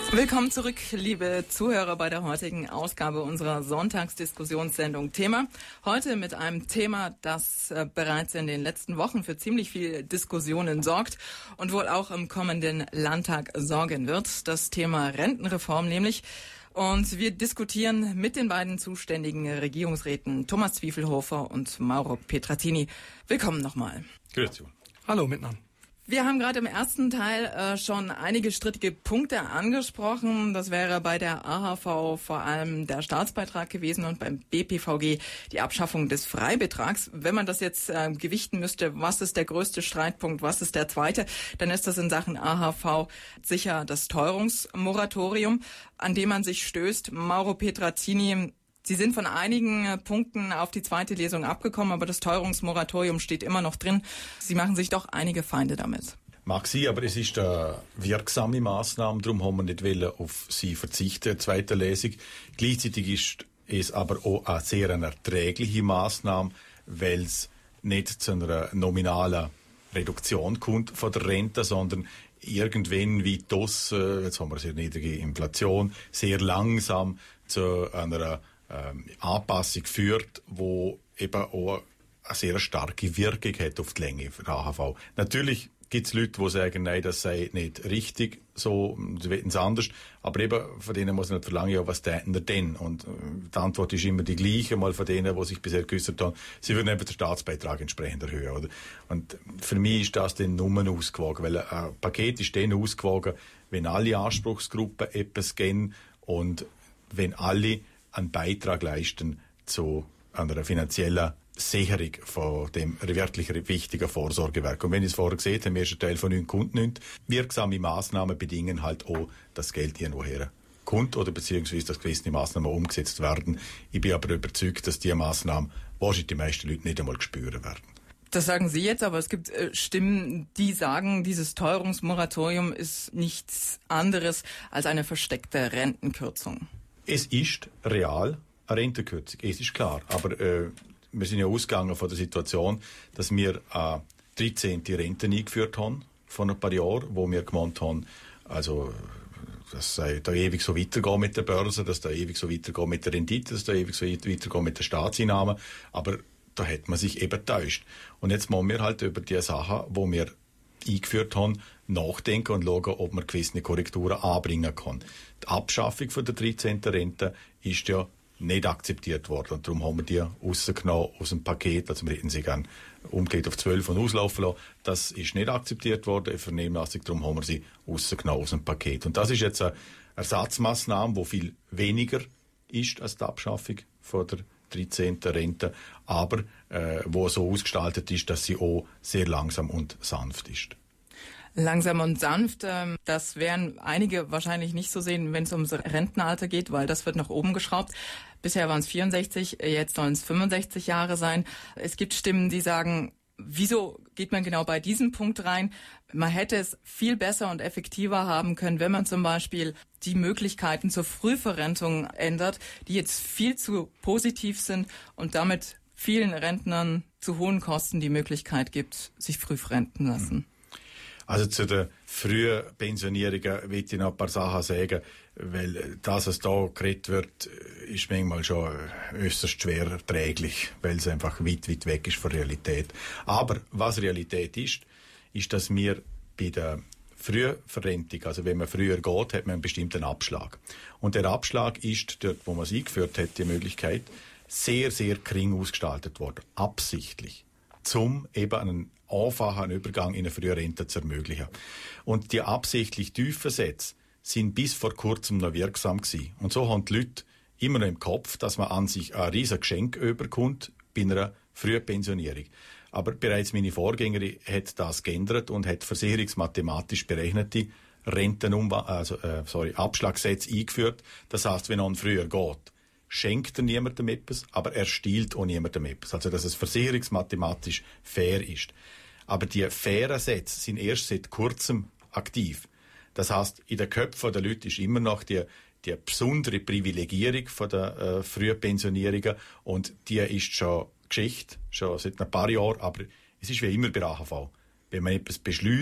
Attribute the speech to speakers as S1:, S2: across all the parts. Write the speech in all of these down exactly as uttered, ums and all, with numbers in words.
S1: Willkommen zurück, liebe Zuhörer, bei der heutigen Ausgabe unserer Sonntagsdiskussionssendung Thema. Heute mit einem Thema, das äh, bereits in den letzten Wochen für ziemlich viel Diskussionen sorgt und wohl auch im kommenden Landtag sorgen wird. Das Thema Rentenreform nämlich. Und wir diskutieren mit den beiden zuständigen Regierungsräten Thomas Zwiefelhofer und Mauro Petrazzini. Willkommen nochmal.
S2: Grüezi.
S3: Hallo miteinander.
S1: Wir haben gerade im ersten Teil äh, schon einige strittige Punkte angesprochen. Das wäre bei der A H V vor allem der Staatsbeitrag gewesen und beim B P V G die Abschaffung des Freibetrags. Wenn man das jetzt äh, gewichten müsste, was ist der größte Streitpunkt, was ist der zweite, dann ist das in Sachen A H V sicher das Teuerungsmoratorium, an dem man sich stößt. Mauro Petrazzini, Sie sind von einigen Punkten auf die zweite Lesung abgekommen, aber das Teuerungsmoratorium steht immer noch drin. Sie machen sich doch einige Feinde damit.
S2: Mag sein, aber es ist eine wirksame Massnahme, darum haben wir nicht wollen auf sie verzichten, zweite Lesung. Gleichzeitig ist es aber auch eine sehr erträgliche Massnahme, weil es nicht zu einer nominalen Reduktion kommt von der Rente, sondern irgendwann wie das, jetzt haben wir eine sehr niedrige Inflation, sehr langsam zu einer ähm, Anpassung führt, wo eben auch eine sehr starke Wirkung hat auf die Länge für A H V. Natürlich gibt es Leute, die sagen, nein, das sei nicht richtig, so, sie wollen es anders, aber eben von denen muss man nicht verlangen, ja, was täten wir denn? Und äh, die Antwort ist immer die gleiche, mal von denen, die sich bisher geäussert haben, sie würden eben den Staatsbeitrag entsprechend erhöhen, oder? Und für mich ist das dann nur ausgewogen, weil ein Paket ist dann ausgewogen, wenn alle Anspruchsgruppen etwas geben und wenn alle einen Beitrag leisten zu einer finanziellen Sicherung von dem wirklich wichtigen Vorsorgewerk. Und wenn ich es vorher gesehen habe, im ersten Teil von neun kommt nichts. Wirksame Massnahmen bedingen halt auch, dass Geld irgendwoher kommt oder beziehungsweise, dass gewisse Massnahmen umgesetzt werden. Ich bin aber überzeugt, dass diese Massnahmen wahrscheinlich die meisten Leute nicht einmal spüren werden.
S1: Das sagen Sie jetzt, aber es gibt äh, Stimmen, die sagen, dieses Teuerungsmoratorium ist nichts anderes als eine versteckte Rentenkürzung.
S2: Es ist real eine Rentenkürzung, es ist klar. Aber äh, wir sind ja ausgegangen von der Situation, dass wir eine dreizehnte Rente eingeführt haben vor ein paar Jahren, wo wir gemeint haben, also dass da ewig so weitergeht mit der Börse, dass da ewig so weitergeht mit der Rendite, dass da ewig so weitergeht mit der Staatseinnahmen. Aber da hat man sich eben täuscht. Und jetzt müssen wir halt über die Sachen, die wir eingeführt haben, nachdenken und schauen, ob man gewisse Korrekturen anbringen kann. Die Abschaffung von der dreizehnten Rente ist ja nicht akzeptiert worden. Und darum haben wir die rausgenommen aus dem Paket. Also wir hätten sie gerne umgekehrt auf zwölf und auslaufen lassen. Das ist nicht akzeptiert worden in Vernehmlassung. Darum haben wir sie rausgenommen aus dem Paket. Und das ist jetzt eine Ersatzmaßnahme, die viel weniger ist als die Abschaffung von der dreizehnten Rente, aber äh, wo so ausgestaltet ist, dass sie auch sehr langsam und sanft ist.
S1: Langsam und sanft, ähm, das werden einige wahrscheinlich nicht so sehen, wenn es ums Rentenalter geht, weil das wird nach oben geschraubt. Bisher waren es vierundsechzig, jetzt sollen es fünfundsechzig Jahre sein. Es gibt Stimmen, die sagen, wieso geht man genau bei diesem Punkt rein? Man hätte es viel besser und effektiver haben können, wenn man zum Beispiel die Möglichkeiten zur Frühverrentung ändert, die jetzt viel zu positiv sind und damit vielen Rentnern zu hohen Kosten die Möglichkeit gibt, sich früh verrenten lassen.
S2: Also zu den frühen Pensionierungen will ich noch ein paar Sachen sagen, weil das, was da geredet wird, ist manchmal schon äußerst schwer erträglich, weil es einfach weit, weit weg ist von Realität. Aber was Realität ist, ist, dass wir bei der Frühverrentung, also wenn man früher geht, hat man einen bestimmten Abschlag. Und der Abschlag ist dort, wo man es eingeführt hat, die Möglichkeit, sehr, sehr gering ausgestaltet worden. Absichtlich. Zum eben einen einfachen Übergang in eine frühe Rente zu ermöglichen. Und die absichtlich tiefen Sätze sind bis vor kurzem noch wirksam gewesen. Und so haben die Leute immer noch im Kopf, dass man an sich ein riesiges Geschenk überkommt bei einer frühen Pensionierung. Aber bereits meine Vorgängerin hat das geändert und hat versicherungsmathematisch berechnete Renten, also, äh, sorry, Abschlagssätze eingeführt. Das heisst, wenn man früher geht, schenkt er niemandem etwas, aber er stiehlt auch niemandem etwas. Also, dass es versicherungsmathematisch fair ist. Aber die fairen Sätze sind erst seit kurzem aktiv. Das heisst, in den Köpfen der Leute ist immer noch die, die besondere Privilegierung von der äh, Frühpensionierungen und die ist schon Geschichte, schon seit ein paar Jahren, aber es ist wie immer bei A H V. Wenn man etwas beschließt,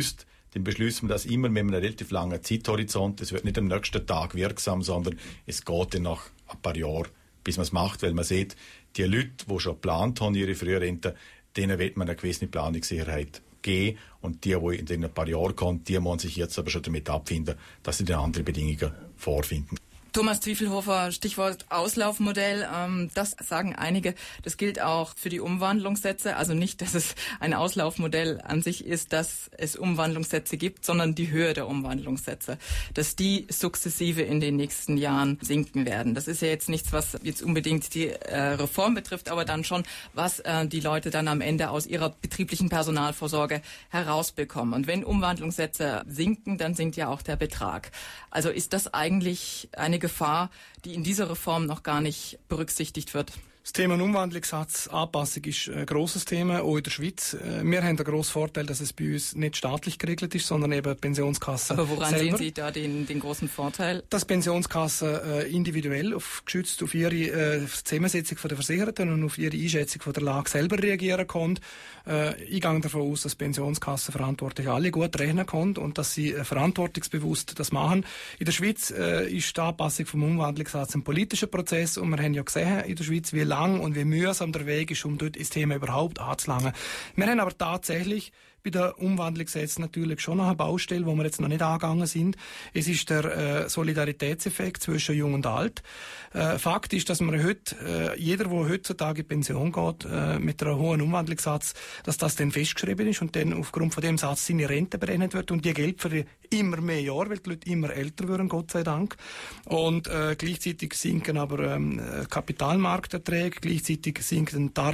S2: dann beschließen wir das immer mit einem relativ langen Zeithorizont. Es wird nicht am nächsten Tag wirksam, sondern es geht dann nach ein paar Jahren, bis man es macht, weil man sieht, die Leute, die schon geplant haben, ihre Frührente, denen wird man eine gewisse Planungssicherheit geben. Und die, die in den ein paar Jahren kommen, die müssen sich jetzt aber schon damit abfinden, dass sie dann andere Bedingungen vorfinden.
S1: Thomas Zwiefelhofer, Stichwort Auslaufmodell, ähm, das sagen einige, das gilt auch für die Umwandlungssätze, also nicht, dass es ein Auslaufmodell an sich ist, dass es Umwandlungssätze gibt, sondern die Höhe der Umwandlungssätze, dass die sukzessive in den nächsten Jahren sinken werden. Das ist ja jetzt nichts, was jetzt unbedingt die äh, Reform betrifft, aber dann schon, was äh, die Leute dann am Ende aus ihrer betrieblichen Personalvorsorge herausbekommen. Und wenn Umwandlungssätze sinken, dann sinkt ja auch der Betrag. Also ist das eigentlich eine Gefahr, die in dieser Reform noch gar nicht berücksichtigt wird?
S3: Das Thema Umwandlungssatz, Anpassung ist ein grosses Thema, auch in der Schweiz. Wir haben den grossen Vorteil, dass es bei uns nicht staatlich geregelt ist, sondern eben die Pensionskasse
S1: Aber woran
S3: selber.
S1: sehen Sie da den, den großen Vorteil?
S3: Dass Pensionskassen äh, individuell, auf, geschützt auf ihre äh, Zusammensetzung der Versicherten und auf ihre Einschätzung von der Lage selber reagieren können. Äh, ich gehe davon aus, dass Pensionskassen verantwortlich alle gut rechnen können und dass sie äh, verantwortungsbewusst das machen. In der Schweiz äh, ist die Anpassung vom Umwandlungssatz ein politischer Prozess und wir haben ja gesehen in der Schweiz, wie lang und wie mühsam der Weg ist, um dort das Thema überhaupt anzulangen. Wir haben aber tatsächlich bei der Umwandlungsgesetz natürlich schon noch eine Baustelle, wo wir jetzt noch nicht angegangen sind. Es ist der äh, Solidaritätseffekt zwischen Jung und Alt. Äh, Fakt ist, dass man heute, äh, jeder, der heutzutage in Pension geht, äh, mit einem hohen Umwandlungssatz, dass das dann festgeschrieben ist und dann aufgrund von dem Satz seine Rente berechnet wird und die gilt für immer mehr Jahre, weil die Leute immer älter werden, Gott sei Dank. Und äh, gleichzeitig sinken aber ähm, Kapitalmarkterträge, gleichzeitig sinken die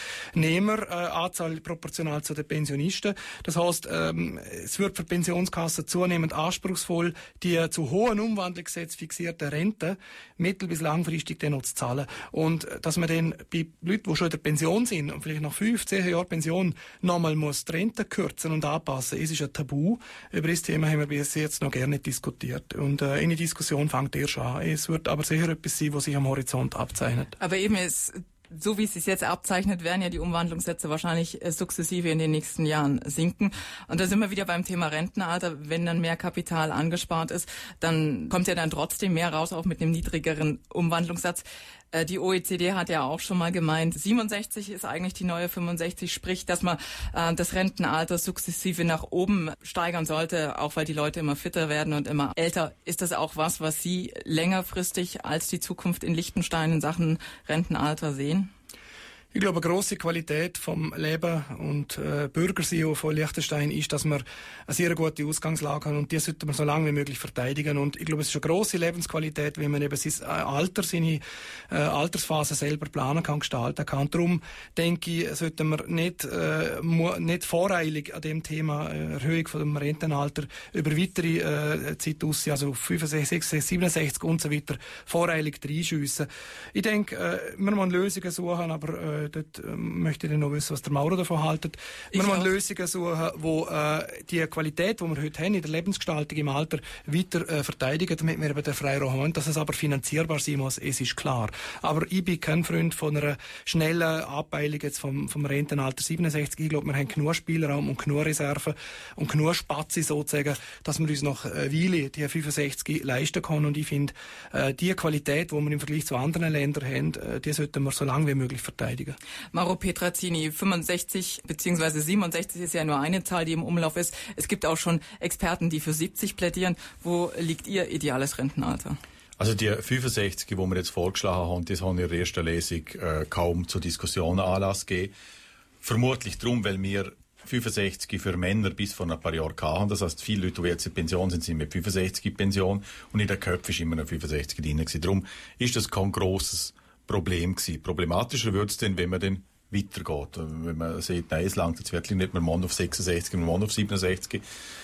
S3: Arbeitnehmeranzahl äh, proportional zu den Pensionisten. Das heisst, ähm, es wird für Pensionskassen zunehmend anspruchsvoll, die zu hohen Umwandlungssätzen fixierte Renten mittel- bis langfristig dann noch zu zahlen. Und dass man dann bei Leuten, die schon in der Pension sind und vielleicht nach fünf, zehn Jahren Pension nochmal muss die Rente kürzen und anpassen, es ist ein Tabu. Über das Thema haben wir bis jetzt noch gerne diskutiert. Und äh, eine Diskussion fängt erst an. Es wird aber sicher etwas sein, was sich am Horizont abzeichnet.
S1: Aber eben ist so wie es sich jetzt abzeichnet, werden ja die Umwandlungssätze wahrscheinlich äh, sukzessive in den nächsten Jahren sinken. Und da sind wir wieder beim Thema Rentenalter. Wenn dann mehr Kapital angespart ist, dann kommt ja dann trotzdem mehr raus, auch mit einem niedrigeren Umwandlungssatz. Äh, die O E C D hat ja auch schon mal gemeint, siebenundsechzig ist eigentlich die neue fünfundsechzig, sprich, dass man äh, das Rentenalter sukzessive nach oben steigern sollte, auch weil die Leute immer fitter werden und immer älter. Ist das auch was, was Sie längerfristig als die Zukunft in Liechtenstein in Sachen Rentenalter sehen?
S3: Ich glaube, eine grosse Qualität vom Leben und äh, Bürgersein von Liechtenstein ist, dass wir eine sehr gute Ausgangslage haben und die sollte man so lange wie möglich verteidigen. Und ich glaube, es ist eine grosse Lebensqualität, wenn man eben sein Alter, seine äh, Altersphase selber planen kann, gestalten kann. Und darum denke ich, sollten wir nicht, äh, nicht voreilig an dem Thema äh, Erhöhung vom Rentenalter über weitere äh, Zeit aussehen, also fünfundsechzig, siebenundsechzig und so weiter, voreilig reinschiessen. Ich denke, äh, wir müssen Lösungen suchen, aber äh, dort äh, möchte ich noch wissen, was der Maurer davon haltet. Wir müssen Lösungen suchen, wo äh, die Qualität, die wir heute haben in der Lebensgestaltung im Alter, weiter äh, verteidigen, damit wir eben den Freiraum haben. Dass es aber finanzierbar sein muss, es ist klar. Aber ich bin kein Freund von einer schnellen Abteilung jetzt vom, vom Rentenalter siebenundsechzig. Ich glaube, wir haben genug Spielraum und genug Reserven und genug Spazi sozusagen, dass wir uns noch eine Weile die fünfundsechzig leisten können. Und ich finde, äh, die Qualität, die wir im Vergleich zu anderen Ländern haben, äh, die sollten wir so lange wie möglich verteidigen.
S1: Mauro Petrazzini, fünfundsechzig bzw. siebenundsechzig ist ja nur eine Zahl, die im Umlauf ist. Es gibt auch schon Experten, die für siebzig plädieren. Wo liegt Ihr ideales Rentenalter?
S2: Also die fünfundsechzig, die wir jetzt vorgeschlagen haben, das haben in der ersten Lesung äh, kaum zur Diskussion Anlass gegeben. Vermutlich darum, weil wir fünfundsechzig für Männer bis vor ein paar Jahren hatten. Das heisst, viele Leute, die jetzt in Pension sind, sind mit fünfundsechzig in Pension und in der Köpfe ist immer noch fünfundsechzig drin gewesen. Darum ist das kein grosses Problem gewesen. Problematischer wird es dann, wenn man dann weitergeht. Wenn man sieht, nein, es langt jetzt wirklich nicht mehr Mann auf sechsundsechzig, mehr Mann auf siebenundsechzig.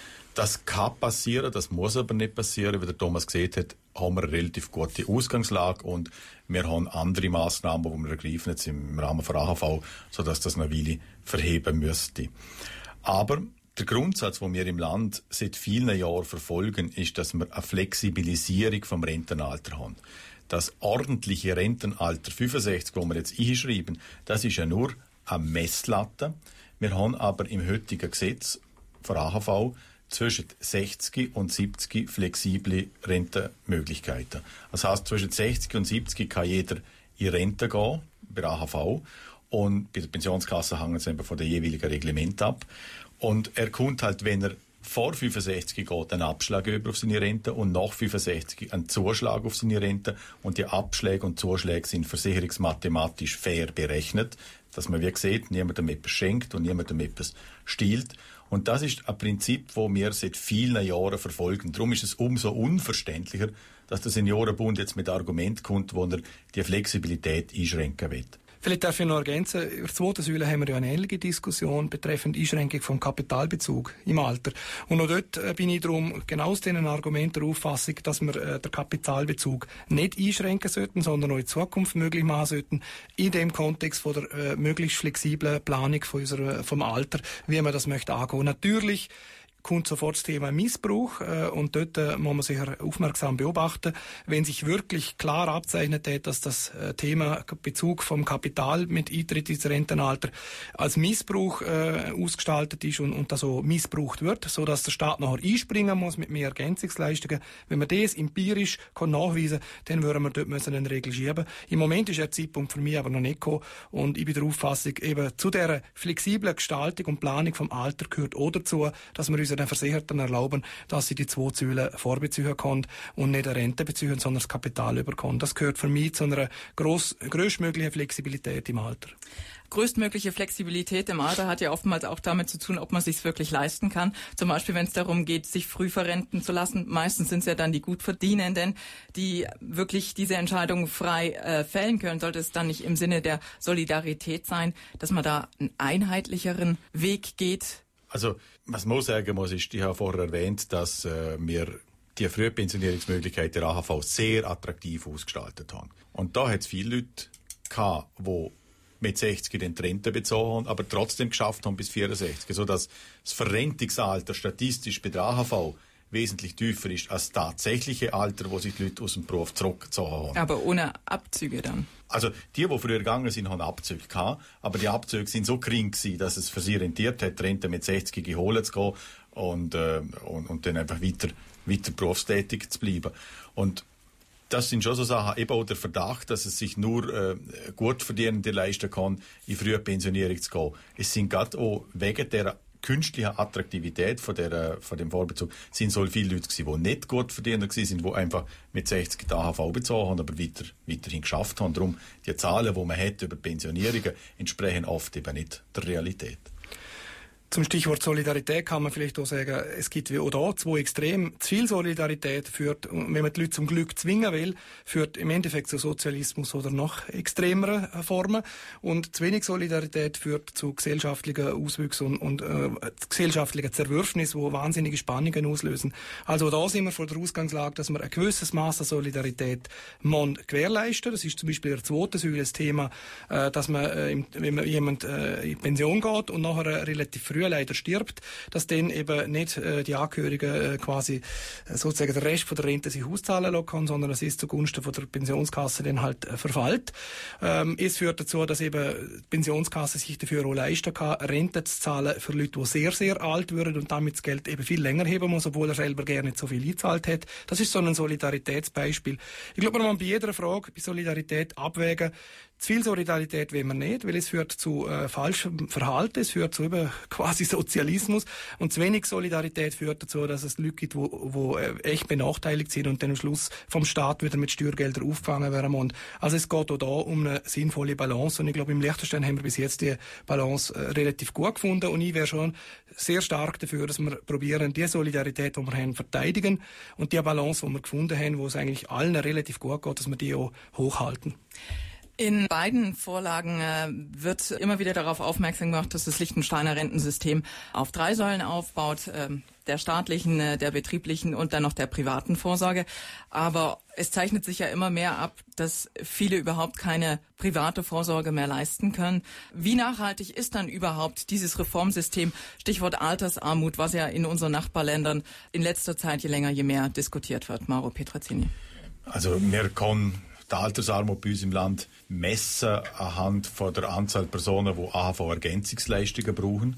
S2: Das kann passieren, das muss aber nicht passieren. Wie der Thomas gesehen hat, haben wir eine relativ gute Ausgangslage und wir haben andere Massnahmen, die wir ergreifen jetzt im Rahmen von A H V, sodass das eine Weile verheben müsste. Aber der Grundsatz, den wir im Land seit vielen Jahren verfolgen, ist, dass wir eine Flexibilisierung vom Rentenalter haben. Das ordentliche Rentenalter fünfundsechzig, das wir jetzt einschreiben, das ist ja nur eine Messlatte. Wir haben aber im heutigen Gesetz von A H V zwischen sechzig und siebzig flexible Rentenmöglichkeiten. Das heisst, zwischen sechzig und siebzig kann jeder in Rente gehen, bei der A H V. Und bei der Pensionskasse hängt es eben von dem jeweiligen Reglement ab. Und er kommt halt, wenn er vor fünfundsechzig geht, einen Abschlag über auf seine Rente und nach fünfundsechzig einen Zuschlag auf seine Rente. Und die Abschläge und Zuschläge sind versicherungsmathematisch fair berechnet, dass man, wie gesagt, niemandem etwas schenkt und niemandem etwas stiehlt. Und das ist ein Prinzip, das wir seit vielen Jahren verfolgen. Darum ist es umso unverständlicher, dass der Seniorenbund jetzt mit Argument kommt, wo er die Flexibilität einschränken will.
S3: Vielleicht darf ich noch ergänzen, in der zweiten Säule haben wir ja eine ähnliche Diskussion betreffend Einschränkung vom Kapitalbezug im Alter. Und auch dort äh, bin ich darum genau aus diesen Argumenten der Auffassung, dass wir äh, den Kapitalbezug nicht einschränken sollten, sondern auch in Zukunft möglich machen sollten, in dem Kontext von der äh, möglichst flexiblen Planung von unserer, vom Alter, wie man das möchte angehen. Natürlich kommt sofort das Thema Missbrauch äh, und dort äh, muss man sicher aufmerksam beobachten. Wenn sich wirklich klar abzeichnet hat, dass das äh, Thema Bezug vom Kapital mit Eintritt ins Rentenalter als Missbrauch äh, ausgestaltet ist und, und das so missbraucht wird, so dass der Staat nachher einspringen muss mit mehr Ergänzungsleistungen. Wenn man das empirisch kann nachweisen kann, dann würden wir dort müssen eine Regel schieben. Im Moment ist der Zeitpunkt für mich aber noch nicht gekommen und ich bin der Auffassung, eben zu dieser flexiblen Gestaltung und Planung vom Alter gehört auch dazu, dass wir uns den Versicherten erlauben, dass sie die zwei Säulen vorbeziehen können und nicht eine Rente beziehen, sondern das Kapital überkommen. Das gehört für mich zu einer gross, grösstmöglichen Flexibilität im Alter.
S1: Größtmögliche Flexibilität im Alter hat ja oftmals auch damit zu tun, ob man es sich wirklich leisten kann. Zum Beispiel, wenn es darum geht, sich früh verrenten zu lassen. Meistens sind es ja dann die Gutverdienenden, die wirklich diese Entscheidung frei äh, fällen können. Sollte es dann nicht im Sinne der Solidarität sein, dass man da einen einheitlicheren Weg geht?
S2: Also, was man sagen muss, ist, ich habe vorher erwähnt, dass äh, wir die Frühpensionierungsmöglichkeit der A H V sehr attraktiv ausgestaltet haben. Und da hat es viele Leute gehabt, die mit sechzig den Rente bezogen haben, aber trotzdem geschafft haben bis vierundsechzig, sodass das Verrentungsalter statistisch bei der A H V wesentlich tiefer ist als das tatsächliche Alter, wo sich die Leute aus dem Beruf zurückgezogen haben.
S1: Aber ohne Abzüge dann?
S2: Also die, die früher gegangen sind, haben Abzüge gehabt, aber die Abzüge sind so gering gewesen, dass es für sie rentiert hat, die Rente mit sechzig geholt zu gehen und, äh, und, und dann einfach weiter, weiter berufstätig zu bleiben. Und das sind schon so Sachen, eben auch der Verdacht, dass es sich nur äh, Gutverdienende leisten kann, in frühe Pensionierung zu gehen. Es sind gerade auch wegen der künstliche Attraktivität von, der, von dem Vorbezug sind so viele Leute gewesen, die nicht gut verdient waren, die einfach mit sechzig die A H V bezogen haben, aber weiter, weiterhin geschafft haben. Darum, die Zahlen, die man hat über Pensionierungen, entsprechen oft eben nicht der Realität.
S3: Zum Stichwort Solidarität kann man vielleicht auch sagen, es gibt wie auch da zwei Extreme. Zu viel Solidarität führt, wenn man die Leute zum Glück zwingen will, führt im Endeffekt zu Sozialismus oder noch extremeren Formen. Und zu wenig Solidarität führt zu gesellschaftlichen Auswüchsen und, und äh, gesellschaftlichen Zerwürfnissen, die wahnsinnige Spannungen auslösen. Also da sind wir vor der Ausgangslage, dass wir ein gewisses Maß an Solidarität gewährleisten. Das ist zum Beispiel in der zweiten Säule das Thema, äh, dass man, äh, wenn man jemand äh, in Pension geht und nachher äh, relativ früh leider stirbt, dass dann eben nicht äh, die Angehörigen äh, quasi äh, sozusagen den Rest von der Rente sich auszahlen lassen kann, sondern es ist zugunsten von der Pensionskasse dann halt äh, verfällt. Ähm, es führt dazu, dass eben die Pensionskasse sich dafür auch leisten kann, Rente zu zahlen für Leute, die sehr, sehr alt würden und damit das Geld eben viel länger heben muss, obwohl er selber gerne nicht so viel eingezahlt hat. Das ist so ein Solidaritätsbeispiel. Ich glaube, man muss bei jeder Frage bei Solidarität abwägen. Zu viel Solidarität will man nicht, weil es führt zu äh, falschem Verhalten, es führt zu eben quasi Sozialismus und zu wenig Solidarität führt dazu, dass es Leute gibt, die wo, äh, echt benachteiligt sind und dann am Schluss vom Staat wieder mit Steuergeldern aufgefangen werden. Und also es geht auch da um eine sinnvolle Balance und ich glaube, im Liechtenstein haben wir bis jetzt die Balance äh, relativ gut gefunden und ich wäre schon sehr stark dafür, dass wir probieren, die Solidarität, die wir haben, verteidigen und die Balance, die wir gefunden haben, wo es eigentlich allen relativ gut geht, dass wir die auch hochhalten.
S1: In beiden Vorlagen äh, wird immer wieder darauf aufmerksam gemacht, dass das Liechtensteiner Rentensystem auf drei Säulen aufbaut, äh, der staatlichen, äh, der betrieblichen und dann noch der privaten Vorsorge. Aber es zeichnet sich ja immer mehr ab, dass viele überhaupt keine private Vorsorge mehr leisten können. Wie nachhaltig ist dann überhaupt dieses Reformsystem? Stichwort Altersarmut, was ja in unseren Nachbarländern in letzter Zeit je länger, je mehr diskutiert wird. Mauro Petrazzini.
S2: Also wir können die Altersarmut bei uns im Land messen anhand von der Anzahl Personen, die A H V-Ergänzungsleistungen brauchen.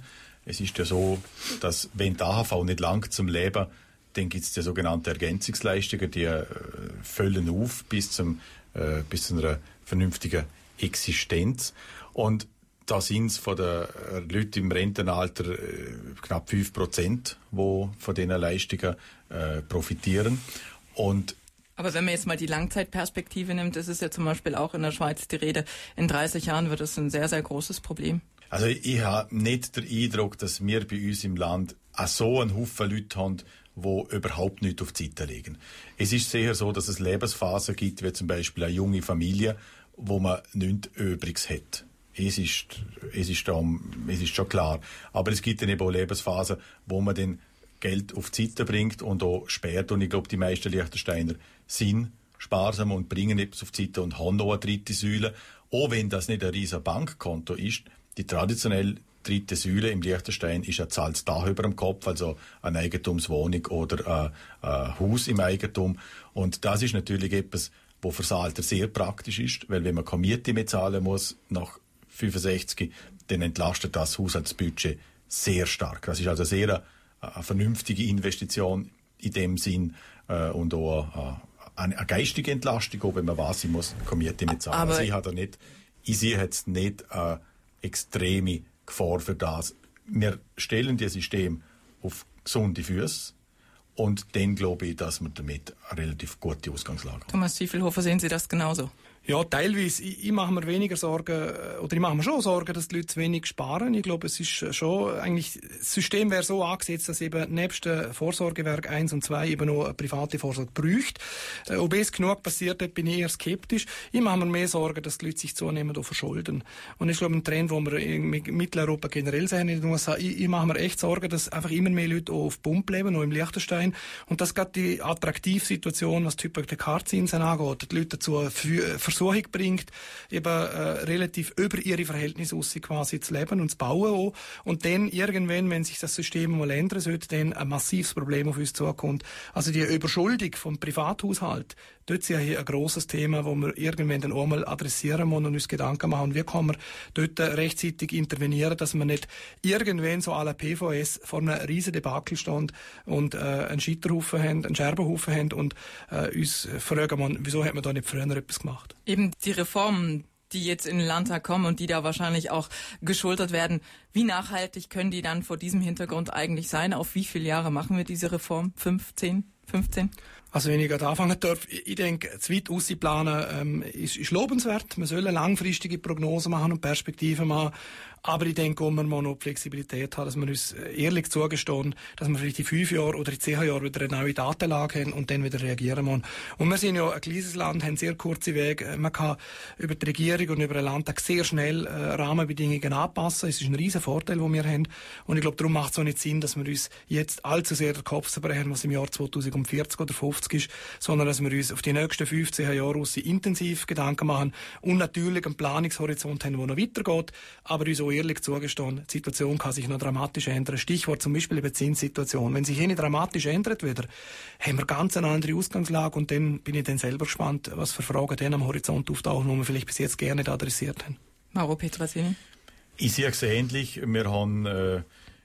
S2: Es ist ja so, dass wenn die A H V nicht langt zum Leben, dann gibt es die sogenannten Ergänzungsleistungen, die äh, füllen auf bis, zum, äh, bis zu einer vernünftigen Existenz. Und da sind es von den Leuten im Rentenalter äh, knapp fünf Prozent, die von diesen Leistungen äh, profitieren. Und
S1: aber wenn man jetzt mal die Langzeitperspektive nimmt, ist es ja zum Beispiel auch in der Schweiz die Rede, in dreißig Jahren wird es ein sehr, sehr großes Problem.
S2: Also ich habe nicht den Eindruck, dass wir bei uns im Land auch so einen Haufen Leute haben, die überhaupt nichts auf die Seite legen. Es ist sicher so, dass es Lebensphasen gibt, wie zum Beispiel eine junge Familie, wo man nichts Übriges hat. Es ist, es ist, da, es ist schon klar. Aber es gibt dann eben auch Lebensphasen, wo man dann Geld auf die Seite bringt und auch später. Und ich glaube, die meisten Liechtensteiner sind sparsam und bringen etwas auf die Seite und haben noch eine dritte Säule. Auch wenn das nicht ein riesen Bankkonto ist, die traditionelle dritte Säule im Liechtenstein ist ein zahltes Dach über dem Kopf, also eine Eigentumswohnung oder ein, ein Haus im Eigentum. Und das ist natürlich etwas, was für das Alter sehr praktisch ist, weil wenn man keine Miete mehr zahlen muss nach fünfundsechzig, dann entlastet das Haushaltsbudget sehr stark. Das ist also sehr eine, eine vernünftige Investition in dem Sinn äh, und auch eine, eine, eine geistige Entlastung, auch wenn man weiß, ich muss keine Miete mehr zahlen.
S1: Aber
S2: also ich, habe da nicht, ich sehe jetzt nicht eine extreme Gefahr für das. Wir stellen das System auf gesunde Füße und dann glaube ich, dass wir damit eine relativ gute Ausgangslage haben.
S1: Thomas Zwiefelhofer, sehen Sie das genauso?
S3: Ja, teilweise. Ich, ich mache mir weniger Sorgen, oder ich mache mir schon Sorgen, dass die Leute zu wenig sparen. Ich glaube, es ist schon eigentlich, das System wäre so angesetzt, dass eben nebst dem Vorsorgewerk eins und zwei eben noch eine private Vorsorge bräuchte. Äh, ob es genug passiert hat, bin ich eher skeptisch. Ich mache mir mehr Sorgen, dass die Leute sich zunehmend verschulden. Und ich glaube, ein Trend, den wir in Mitteleuropa generell sehen, in den U S A, ich, ich mache mir echt Sorgen, dass einfach immer mehr Leute auch auf Pump leben, auch im Liechtenstein. Und das gerade die Attraktivsituation, was die Hypothekarzinsen angeht, die Leute dazu für Versuchung bringt, eben äh, relativ über ihre Verhältnisse aus quasi zu leben und zu bauen auch. Und dann irgendwann, wenn sich das System mal ändern sollte, dann ein massives Problem auf uns zukommt. Also die Überschuldung vom Privathaushalt, dort ist ja hier ein grosses Thema, wo wir irgendwann dann auch mal adressieren müssen und uns Gedanken machen, wie kann man dort rechtzeitig intervenieren, dass man nicht irgendwann so à la P V S vor einem riesen Debakel stand und äh, einen Scheiterhaufen haben, einen Scherbenhaufen haben und äh, uns fragen, man, wieso hat man da nicht früher etwas gemacht?
S1: Eben die Reformen, die jetzt in den Landtag kommen und die da wahrscheinlich auch geschultert werden, wie nachhaltig können die dann vor diesem Hintergrund eigentlich sein? Auf wie viele Jahre machen wir diese Reform? Fünf, zehn, fünfzehn? Also wenn ich gerade anfangen darf, ich denke, zu weit rausplanen ähm, ist, ist lobenswert. Man soll eine langfristige Prognose machen und Perspektiven machen. Aber ich denke, ob wir mal noch die Flexibilität haben, dass wir uns ehrlich zugestehen, dass wir vielleicht in fünf Jahren oder in zehn Jahren wieder eine neue Datenlage haben und dann wieder reagieren müssen. Und wir sind ja ein kleines Land, haben sehr kurze Wege. Man kann über die Regierung und über den Landtag sehr schnell äh, Rahmenbedingungen anpassen. Es ist ein riesen Vorteil, den wir haben. Und ich glaube, darum macht es auch nicht Sinn, dass wir uns jetzt allzu sehr den Kopf zerbrechen, was im Jahr zweitausendvierzig oder fünfzig ist, sondern dass wir uns auf die nächsten fünfzehn Jahre raus intensiv Gedanken machen und natürlich einen Planungshorizont haben, der noch weitergeht, aber uns auch ehrlich zugestehen, die Situation kann sich noch dramatisch ändern. Stichwort zum Beispiel die Zinssituation. Wenn sich jene dramatisch ändert wieder, haben wir ganz eine andere Ausgangslage und dann bin ich dann selber gespannt, was für Fragen dann am Horizont auftauchen, die wir vielleicht bis jetzt gerne nicht adressiert haben. Mauro Petrazzini?
S2: Ich sehe es ähnlich. Wir haben äh,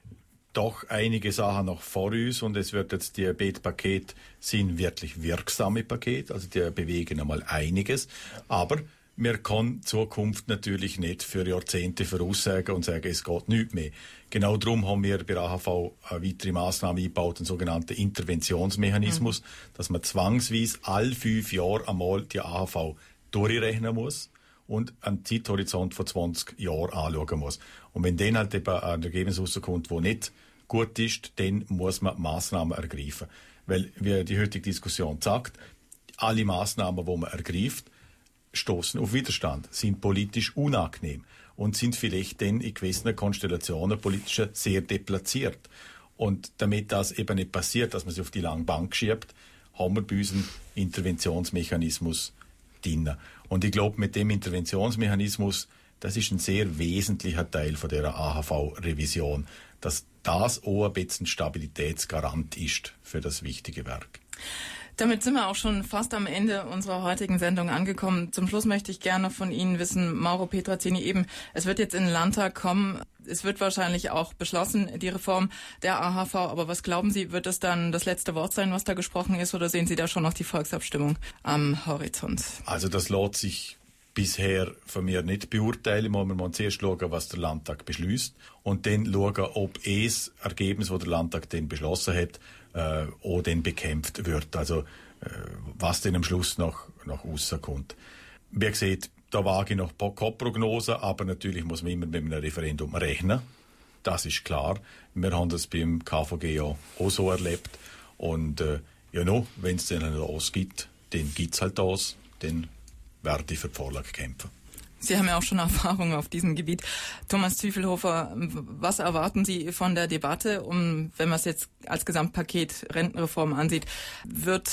S2: doch einige Sachen noch vor uns und es wird jetzt, die Diabetpaket sind wirklich wirksame Pakete, also die bewegen einmal einiges, aber wir können Zukunft natürlich nicht für Jahrzehnte voraussagen und sagen, es geht nichts mehr. Genau darum haben wir bei A H V eine weitere Massnahme eingebaut, einen sogenannten Interventionsmechanismus, mhm. dass man zwangsweise alle fünf Jahre einmal die A H V durchrechnen muss und einen Zeithorizont von zwanzig Jahren anschauen muss. Und wenn dann halt eben ein Ergebnis rauskommt, das nicht gut ist, dann muss man Massnahmen ergreifen. Weil, wie die heutige Diskussion sagt, alle Massnahmen, die man ergreift, stoßen auf Widerstand, sind politisch unangenehm und sind vielleicht dann in gewissen Konstellationen politisch sehr deplatziert. Und damit das eben nicht passiert, dass man sich auf die lange Bank schiebt, haben wir bei uns einen Interventionsmechanismus drin. Und ich glaube, mit dem Interventionsmechanismus, das ist ein sehr wesentlicher Teil von der A H V-Revision, dass das auch ein bisschen Stabilitätsgarant ist für das wichtige Werk.
S1: Damit sind wir auch schon fast am Ende unserer heutigen Sendung angekommen. Zum Schluss möchte ich gerne von Ihnen wissen, Mauro Petrazzini, eben, es wird jetzt in den Landtag kommen. Es wird wahrscheinlich auch beschlossen, die Reform der A H V. Aber was glauben Sie, wird es dann das letzte Wort sein, was da gesprochen ist? Oder sehen Sie da schon noch die Volksabstimmung am Horizont?
S2: Also das lässt sich bisher von mir nicht beurteilen. Man muss zuerst schauen, was der Landtag beschließt. Und dann schauen, ob das Ergebnis, das der Landtag dann beschlossen hat, äh, auch dann bekämpft wird. Also äh, was dann am Schluss noch, noch rauskommt. Wie gesagt, da wage ich noch keine Prognose, aber natürlich muss man immer mit einem Referendum rechnen. Das ist klar. Wir haben das beim K V G ja auch so erlebt. Und äh, ja, no, wenn es dann ein Los gibt, dann gibt es halt das. Dann werde ich für die Vorlage kämpfen.
S1: Sie haben ja auch schon Erfahrung auf diesem Gebiet. Thomas Zwiefelhofer, was erwarten Sie von der Debatte, um, wenn man es jetzt als Gesamtpaket Rentenreform ansieht, wird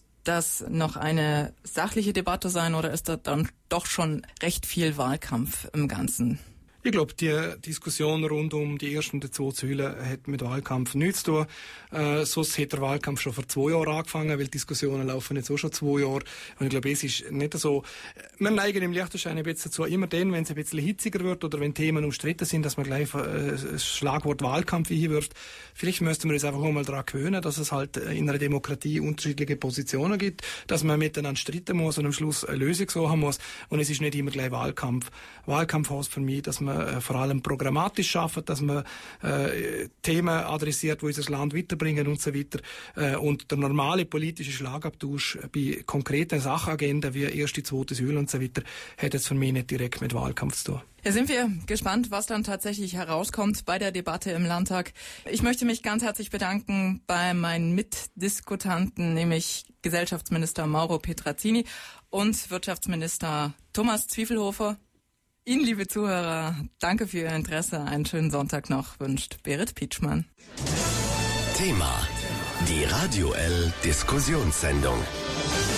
S1: das noch eine sachliche Debatte sein oder ist da dann doch schon recht viel Wahlkampf im Ganzen?
S3: Ich glaube, die Diskussion rund um die ersten zwei Säulen hat mit Wahlkampf nichts zu tun. Äh, sonst hat der Wahlkampf schon vor zwei Jahren angefangen, weil die Diskussionen laufen jetzt auch schon zwei Jahre. Und ich glaube, es ist nicht so. Wir neigen im Liechtenstein ein bisschen dazu, immer dann, wenn es ein bisschen hitziger wird oder wenn Themen umstritten sind, dass man gleich äh, das Schlagwort Wahlkampf hinwirft. Vielleicht müssten wir uns einfach auch mal daran gewöhnen, dass es halt in einer Demokratie unterschiedliche Positionen gibt, dass man miteinander streiten muss und am Schluss eine Lösung suchen muss. Und es ist nicht immer gleich Wahlkampf. Wahlkampf heißt für mich, dass man vor allem programmatisch schaffen, dass man äh, Themen adressiert, die unser Land weiterbringen und so weiter. Äh, und der normale politische Schlagabtausch bei konkreten Sachagenden wie erste, zweite Säule und so weiter hat jetzt für mich nicht direkt mit Wahlkampf zu tun.
S1: Ja, sind wir gespannt, was dann tatsächlich herauskommt bei der Debatte im Landtag. Ich möchte mich ganz herzlich bedanken bei meinen Mitdiskutanten, nämlich Gesellschaftsminister Mauro Petrazzini und Wirtschaftsminister Thomas Zwiefelhofer. Ihnen, liebe Zuhörer, danke für Ihr Interesse. Einen schönen Sonntag noch, wünscht Berit Pietschmann.
S4: Thema: Die Radio L Diskussionssendung.